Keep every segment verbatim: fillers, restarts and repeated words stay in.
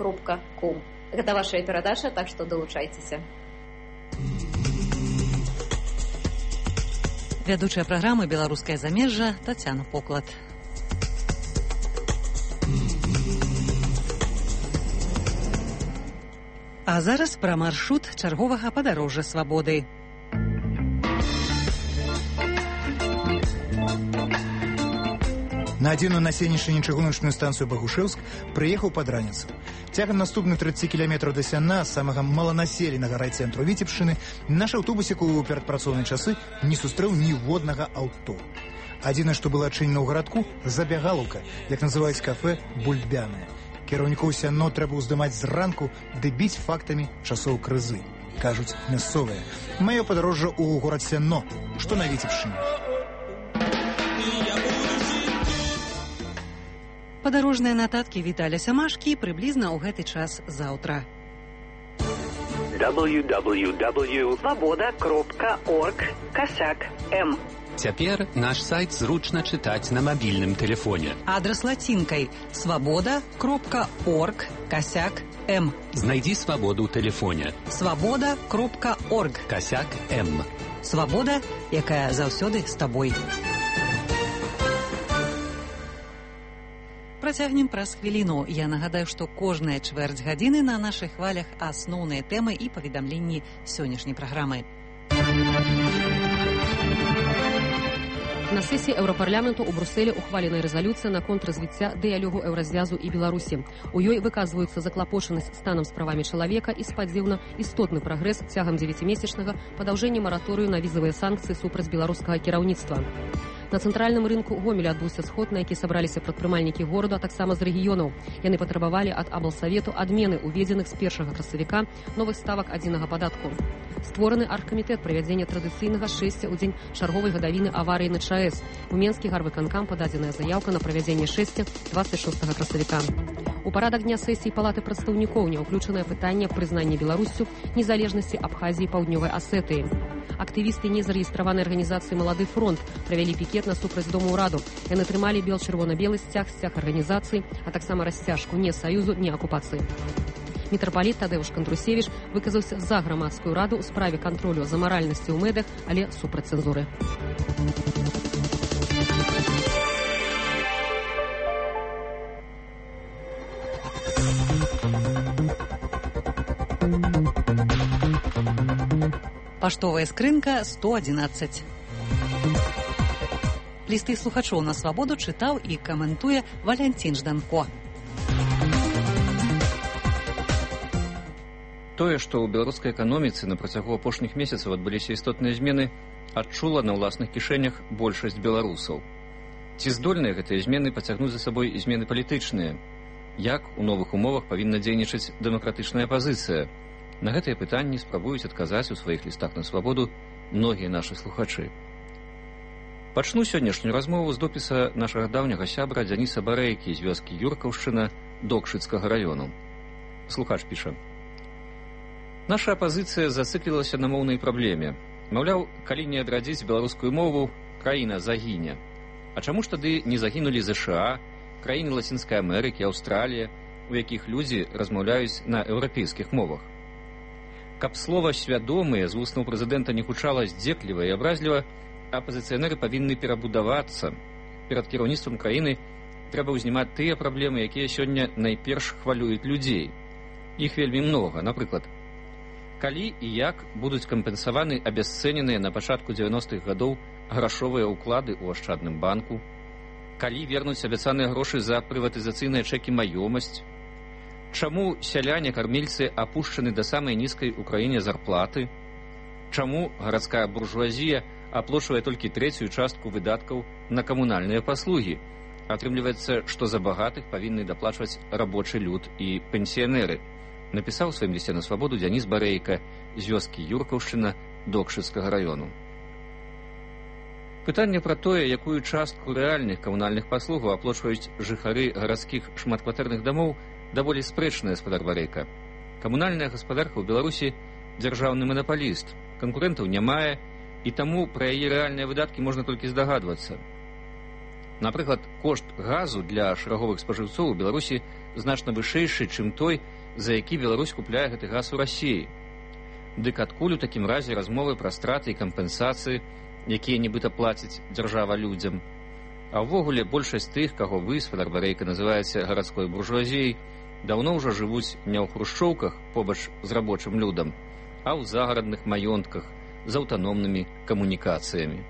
кропка ком. Гэта ваша перадача, так што далучайцеся. Вядучая праграмы «Беларускае замежжа» Тацяна Поклад. А зараз пра маршрут чарговага падарожжа свабоды. На адзіную на сенечную чыгуначную станцыю Багушэўск прыехаў пад раніцу. Цягам наступных тридцати кіламетраў да сяна, самага маланаселенага райцэнтру Віцебшчыны, наш аўтобусік у перадпрацоўныя часы не сустрэў ніводнага аўто. Адзінае, што было адчынена ў гарадку, забягалаўка, як называюць кафэ, бульбяная. Кіраўнікоў сяно трэба ўздымаць зранку ды біць фактамі часоў крызы. Кажуць мясцовыя. Маё падарожжа ў горад Сяно, што на Віцебшчыне. Падарожныя нататкі Віталя Сямашкі прыблізна ў гэты час заўтра. дабл ю дабл ю дабл ю кропка свабода кропка орг касяк эм. Цяпер наш сайт зручна чытаць на мабільным тэлефоне. Адрас лацінкай свабода кропка орг касяк эм. Знайдзі свабоду ў тэлефоне. свабода кропка орг касяк эм. Свабода, якая заўсёды з табой. Працягнем праз хвіліну. Я нагадаю, што кожная чвэрць гадзіны на нашых хвалях асноўныя тэмы і паведамленні сённяшняй праграмы. На сесії Еўрапарламенту у Брусселі ухвалена рэзалюцыя наконт развіцця дыялогу Еўразвязу і Беларусі. У ёй выказваюцца заклапочанасць станам з правамі чалавека і спадзеўна істотны прагрэс цягам дзевяцімесячнага падаўжэння мараторыю на візавыя санкцыі супраць беларускага кіраўніцтва. На цэнтральным рынку Гомеля адбыўся сход, на які сабраліся прадпрымальнікі гораду, а таксама з рэгіёнаў. Яны патрабавалі ад аблсавету адмены уведзеных з першага красавіка новых ставак адзінага падатку. Створаны аргкамітэт правядзення традыцыйнага шэсця ў дзень чарговай гадавіны аварыі на ЧАЭС. У Менскі гарвыканкам пададзеная заяўка на правядзенне шэсця дваццаць шостага красавіка. У парадак дня сесіі палаты прадстаўнікоў не ўключанае пытанне прызнання Беларуссю незалежнасці Абхазіі і Паўднёвай Асетыі. Актывісты незарэгістраванай арганізацыі «Малады фронт» правялі пікет насупраць дому ўраду. Яны трымалі бел-чырвона-белы сцяг, сцяг арганізацыі, а таксама расцяжку не саюзу, не акупацыі. Мітрапаліт Тадэўш Кандрусевіч выказаўся за грамадскую раду ў справе кантролю за маральнасцю ў медыях, але супраць цэнзуры. Паштовая скрынка сто адзінаццаць. Лісты слухачоў на свабоду чытаў і каментуе Валянцін Жданко. Тое, што ў беларускай эканоміцы на працягу апошніх месяцаў адбыліся істотныя змены, адчула на ўласных кішэнях большасць беларусаў. Ці здольныя гэтыя змены пацягнуць за сабой і змены палітычныя? Як у новых умовах павінна дзейнічаць дэмакратычная апазіцыя? На гэтыя пытанні спрабуюць адказаць у сваіх лістах на свабоду многія нашы слухачы. Пачну сённяшнюю размову з допіса нашага даўняга сябра Дзяніса Барэйкі з вёскі Юркаўшчына Докшыцкага раёну. Слухач піша: наша апазіцыя зацыклілася на моўнай праблеме. Маўляў, калі не адрадзіць беларускую мову, краіна загіне. А чаму ж тады не загінулі ЗША, краіны Лацінскай Амерыкі, Аўстралія, у якіх людзі размаўляюць на еўрапейскіх мовах? Каб слова «свядомыя» з вуснаў прэзідэнта не гучала здзекліва і абразліва, апазіцыянеры павінны перабудавацца. Перад кіраўніцтвам краіны трэба ўзнімаць тыя праблемы, якія сёння найперш хвалююць людзей. Іх вельмі многа. Напрыклад, калі і як будуць кампенсаваны абясцэненыя на пачатку дзевяностых гадоў грашовыя ўклады ў Ашчадным банку, калі вернуць абяцаныя грошы за прыватызацыйныя чэкі маёмасць, чаму сяляне-кармельцы апушчаны да самай нізкай у краіне зарплаты, чаму гарадская буржуазія аплочвае толькі трэцюю частку выдаткаў на камунальныя паслугі. Атрымліваецца, што за багатых павінны даплачваць рабочы люд і пенсіянеры. Напісаў у сваім лісце на свабоду Дзяніс Барэйка з вёскі Юркаўшчына Докшыцкага раёну. Пытанне пра тое, якую частку рэальных камунальных паслугаў аплочваюць жыхары гарадскіх шматкватэрных дамоў, даволі спрэчная, спадар Барэйка. Камунальная гаспадарка ў Беларусі дзяржаўны манапаліст, канкурэнтаў не мае, і таму пра яе рэальныя выдаткі можна толькі здагадвацца. Напрыклад, кошт газу для шараговых спажыўцоў у Беларусі значна вышэйшы, чым той, за які Беларусь купляе гэты газ у Расіі. Дык адкуль у такім разе размовы пра страты і кампенсацыі, якія нібыта плаціць дзяржава людзям? А ўвогуле большасць тых, каго вы, спадар Барэйка, называеце гарадской буржуазіяй, даўно ўжо жывуць не ў хрушчоўках побач з рабочым людам, а ў загарадных маёнтках з аўтаномнымі камунікацыямі.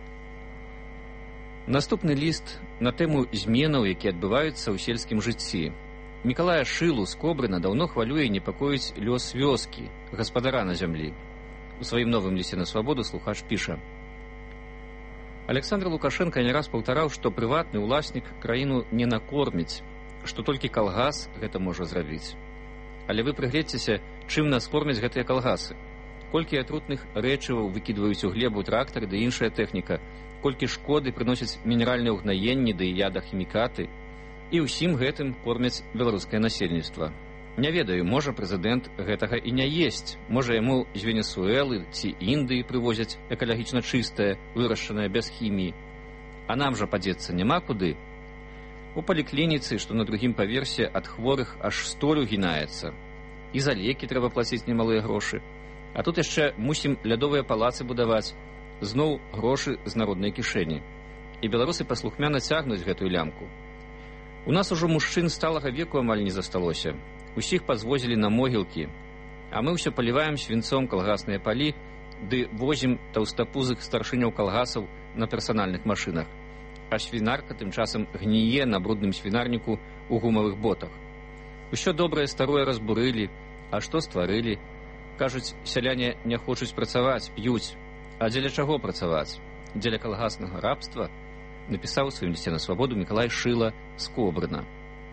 Наступны ліст на тэму зменаў, якія адбываюцца ў сельскім жыцці. Мікалая Шылу з Кобрына даўно хвалюе і непакоіць лёс вёскі, гаспадара на зямлі. У сваім новым лісце на свабоду слухач піша: Александр Лукашенко не раз паўтараў, што прыватны ўласнік краіну не накорміць, што толькі калгас гэта можа зрабіць. Але вы прыгледзьцеся, чым нас кормяць гэтыя калгасы. Колькі атрутных рэчываў выкідваюць у глебу трактары ды іншая тэхніка, колькі шкоды прыносяць мінеральныя ўгнаенні ды ядахімікаты. І ўсім гэтым кормяць беларускае насельніцтва. Не ведаю, можа прэзідэнт гэтага і не есць. Можа яму з Венесуэлы ці Індыі прывозяць экалагічна чыстае, вырашчанае без хіміі. А нам жа падзецца няма куды. У паліклініцы, што на другім паверсе, ад хворых аж столь угінаецца. І за лекі трэба плаціць немалыя грошы. А тут яшчэ мусім лядовыя палацы будаваць. Зноў грошы з народнай кішэні. І беларусы паслухмяна цягнуць гэтую лямку. У нас ужо мужчын сталага веку амаль не засталося. Усіх пазвозілі на могілкі. А мы ўсё паліваем свінцом калгасныя палі, ды возім таўстапузых старшыняў калгасаў на персанальных машынах. А свінарка тым часам гніе на брудным свінарніку ў гумавых ботах. Усё добрае старое разбурылі, а што стварылі? Кажуць, сяляне не хочуць працаваць, п'юць. А дзеля чаго працаваць? Дзеля калгаснага рабства? Напісаў у сваім лісце на свабоду Мікалай Шыла з Кобрына.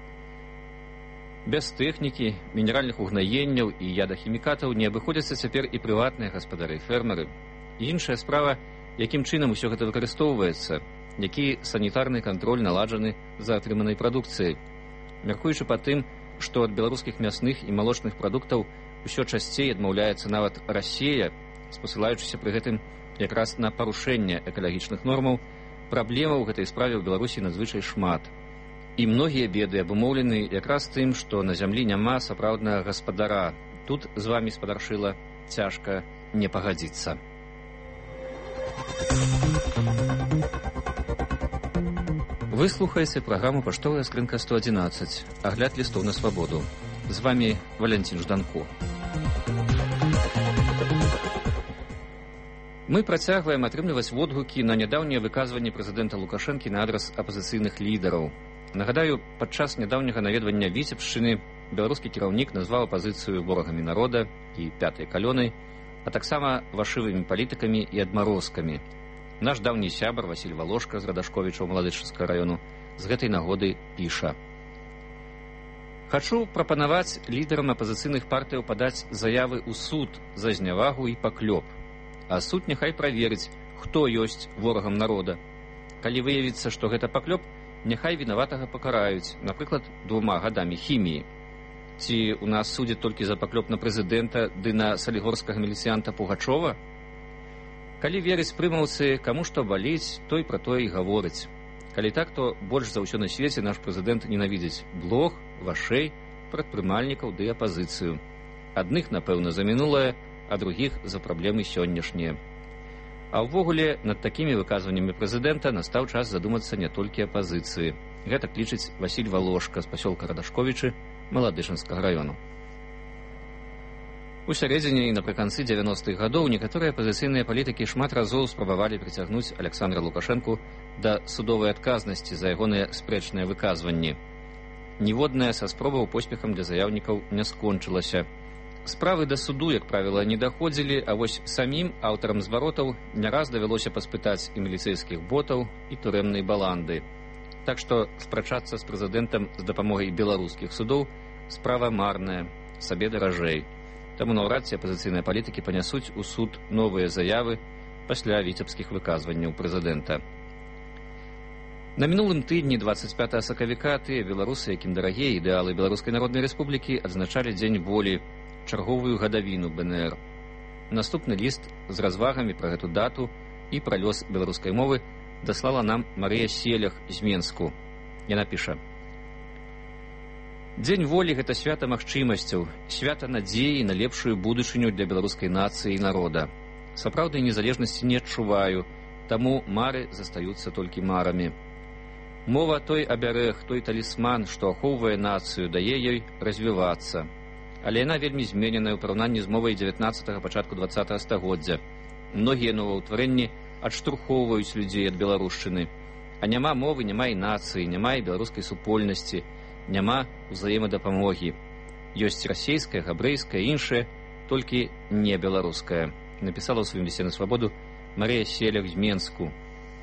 Без тэхнікі, мінеральных угнаенняў і ядахімікатаў не абыходзяцца цяпер і прыватныя гаспадары, фермеры. І іншая справа, якім чынам усё гэта выкарыстоўваецца, які санітарны кантроль наладжаны за атрыманай прадукцыяй. Мяркуючы па тым, што ад беларускіх мясных і малочных прадуктаў усё часцей адмаўляецца нават Расія, спасылаючыся пры гэтым якраз на парушэнне экалагічных нормаў, праблемаў у гэтай справе ў Беларусі надзвычай шмат. І многія беды абумоўлены якраз тым, што на зямлі няма сапраўднага гаспадара. Тут з вамі, спадар Шыла, цяжка не пагадзіцца. Вы слухаеце праграму «Паштовая скрынка сто адзінаццаць», агляд лістоў на свабоду. З вамі Валянцін Жданко. Мы працягваем атрымліваць водгукі на нядаўнія выказванні прэзідэнта Лукашэнкі на адрас апазіцыйных лідараў. Нагадаю, падчас нядаўняга наведвання Віцебшчыны беларускі кіраўнік назваў апазіцыю ворагамі народа і пятай калёнай, а таксама вашывымі палітыкамі і адмарозкамі. Наш даўні сябар Васіль Валошка з Радашковіча ў Маладычынскага раёну з гэтай нагоды піша: «Хачу прапанаваць лідарам апазіцыйных партыяў падаць заявы ў суд за знявагу і паклёп. А суд няхай праверыць, хто ёсць ворагам народа. Калі выявіцца, што гэта паклёп, няхай вінаватага пакараюць, напрыклад, двума гадамі хіміі. Ці у нас судзяць толькі за паклёп на прэзідэнта ды на салігорскага міліцыянта Пугачова? Калі верыць прымаўцы, каму што баліць, той пра тое і гаворыць. Калі так, то больш за ўсё на свеце наш прэзідэнт ненавідзіць блог, вашэй, прадпрымальнікаў ды апазіцыю. Адных, напэўна, за мінулае, а другіх за праблемы сённяшнія. А ўвогуле, над такімі выказваннямі прэзідэнта настаў час задумацца не толькі апазіцыі. Гэта лічыць Васіль Валошка з пасёлка Радашковічы Маладышынскага раёну. У сярэдзіне і напрыканцы дзевяностых гадоў некаторыя апазіцыйныя палітыкі шмат разоў спрабавалі прыцягнуць Александра Лукашэнку да судовай адказнасці за ягоныя спрэчныя выказванні. Ніводная са спробаў поспехам для заяўнікаў не скончылася. Справы да суду, як правіла, не даходзілі, а вось самім аўтарам зваротаў не раз давялося паспытаць і міліцэйскіх ботаў, і турэмнай баланды. Так што спрачацца з прэзідэнтам з дапамогай беларускіх судоў справа марная, сабе даражэй. Таму наўрад ці апазіцыйныя палітыкі панясуць у суд новыя заявы пасля віцебскіх выказванняў прэзідэнта. На мінулым тыдні дваццаць пятага сакавіка тыя беларусы, якім дарагія ідэалы Беларускай Народнай Рэспублікі, адзначалі дзень волі, чарговую гадавіну бэ эн эр. Наступны ліст з развагамі пра гэту дату і пра лёс беларускай мовы даслала нам Марыя Селях з Менску. Яна піша: Дзень волі – гэта свята магчымасцяў, свята надзеі на лепшую будучыню для беларускай нацыі і народа. Сапраўднай незалежнасці не адчуваю, таму мары застаюцца толькі марамі. Мова той абярэг, той талісман, што ахоўвае нацыю, дае ёй развівацца. Але яна вельмі змененая ў параўнанні з мовай дзевятнаццатага, пачатку дваццатага стагоддзя. Многія новаўтварэнні адштурхоўваюць людзей ад беларушчыны. А няма мовы, няма і нацыі, няма і беларускай супольнасці, няма ўзаемадапамогі. Ёсць расейская, габрэйская, іншая, толькі не беларуская. Напісала ў сваім лісце на свабоду Марыя Селях з Менску.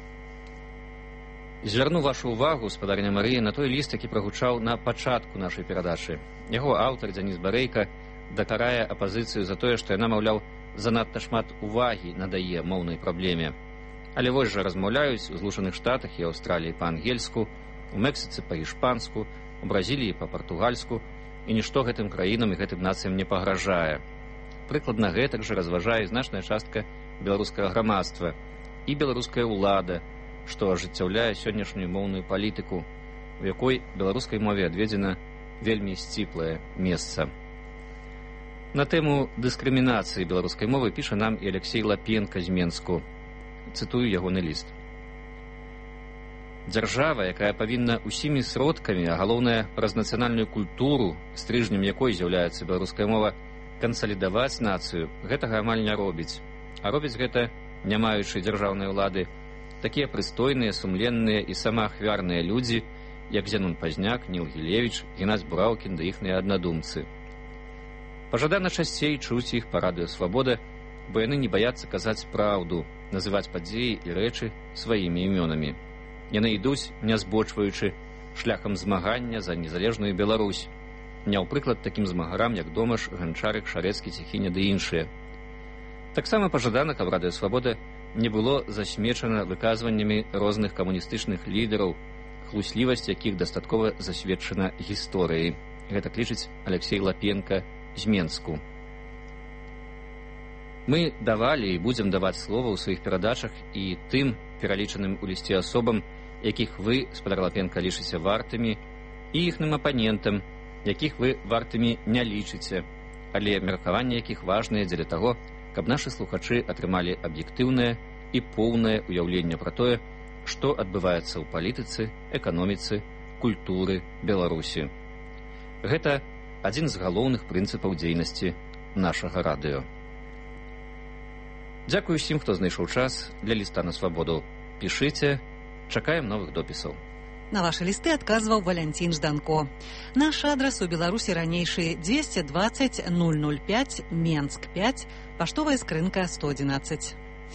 Звярну вашу ўвагу, спадарня Марыя, на той ліст, які прагучаў на пачатку нашай перадачы. Яго аўтар Дзяніс Барэйка дакарае апазіцыю за тое, што яна, маўляў, занадта шмат увагі надае моўнай праблеме. Але вось жа размаўляюць у Злучаных Штатах і Аўстраліі па-ангельску, у Мексіцы па-ішпанску, у Бразіліі па-партугальску, і нішто гэтым краінам і гэтым нацыям не пагражае. Прыкладна гэтак жа разважае значная частка беларускага грамадства і беларуская ўлада, што ажыццяўляе сённяшнюю моўную палітыку, у якой беларускай мове адведзена вельмі сціплае месца. На тэму дыскрымінацыі беларускай мовы піша нам і Алексей Лапенко з Менску. Цытую ягоны ліст. Дзяржава, якая павінна усімі сродкамі, а галоўнае праз нацыянальную культуру, стрыжнем якой з'яўляецца беларуская мова, кансалідаваць нацыю, гэтага амаль не робіць. А робіць гэта, не маючы дзяржаўнай улады, такія прыстойныя, сумленныя і самаахвярныя людзі, як Зянон Пазняк, Ніл Гілевіч, Геннадзь Браўкін да іхныя аднадумцы. Пажадана часцей чуць іх па радыё «Свабода», бо яны не баяцца казаць праўду, называць падзеі і рэчы сваімі імёнамі. Яны ідуць, не збочваючы, шляхам змагання за незалежную Беларусь, не ў прыклад такім змагарам, як Домаш, Ганчарык, Шарэцкі, Ціхіня ды іншыя. Таксама пажадана, каб радыё «Свабода» не было засмечана выказваннямі розных камуністычных лідараў, хлуслівасць якіх дастаткова засведчана гісторыяй. Гэта лічыць Алексей Лапенко з Менску. Мы давалі і будзем даваць слова ў сваіх перадачах і тым пералічаным у лісце асобам, якіх вы, спадар Лапенко, лічыце вартымі, і іхным апанентам, якіх вы вартымі не лічыце, але меркаванне якіх важнае дзеля таго, каб нашы слухачы атрымалі аб'ектыўнае і поўнае ўяўленне пра тое, што адбываецца ў палітыцы, эканоміцы, культуры Беларусі. Гэта адзін з галоўных прынцыпаў дзейнасці нашага радыё. Дзякую ўсім, хто знайшоў час для ліста на свабоду. Пішыце, чакаем новых допісаў. На ваши листы отказывал Валентин Жданко. Наш адрес у Беларуси ранейший двести двадцать ноль ноль пять, Менск пять, поштовая скрынка сто одиннадцать.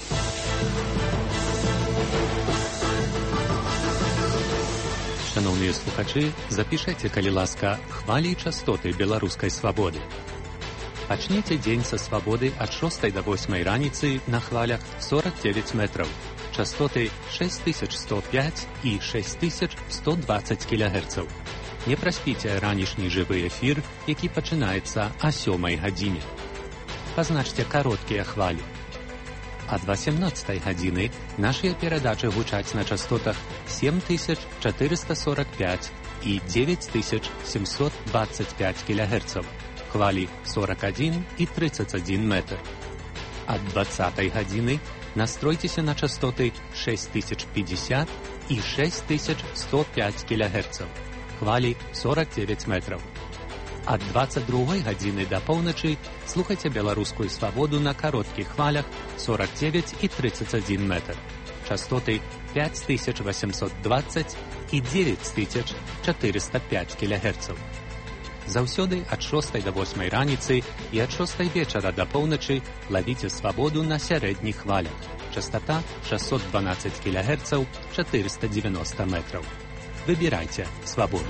Шановні слухачі, запишите, калі ласка, хвалі і частоты беларускай свабоды. Пачнеце дзень са свабоды ад шостай да восьмай раніцы на хвалях сорок девять метров. Частоты шесть тысяч сто пять и шесть тысяч сто двадцать килогерцаў. Не праспіце ранішні жывы эфір, які пачынаецца о сёмай гадзіне. Пазначце кароткія хвалі. Ад восемнадцатай гадзіны нашыя перадачы гучаць на частотах семь тысяч четыреста сорок пять и девять тысяч семьсот двадцать пять килогерцаў. Хвалі сорок один и тридцать один метр. Ад двадцатай гадзіны настройцеся на частоты шесть тысяч пятьдесят и шесть тысяч сто пять килогерцаў. Хвалі сорок девять метров. Ад двадцать другой гадзіны да поўначы слухайце беларускую свабоду на кароткіх хвалях сорок девять и тридцать один метр. Частоты пять тысяч восемьсот двадцать и девять тысяч четыреста пять килогерцаў. Заўсёды ад шостай да восьмай раніцы і ад шостай вечара да поўначы лавіце свабоду на сярэдніх хвалях. Частота шестьсот двенадцать килогерцаў, четыреста девяносто метров. Выбирайте свободу.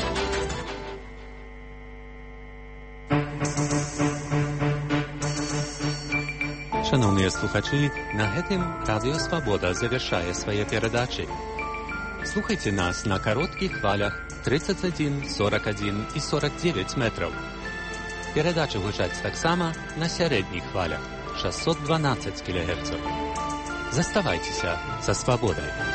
Шановныя слухачы, на гэтым радыё «Свабода» завяршае свае перадачы. Слухайте нас на коротких хвалях тридцать один, сорок один и сорок девять метров. Передачи гучаць таксама на сярэдніх хвалях шестьсот двенадцать килогерцаў. Заставайцеся са свабодай.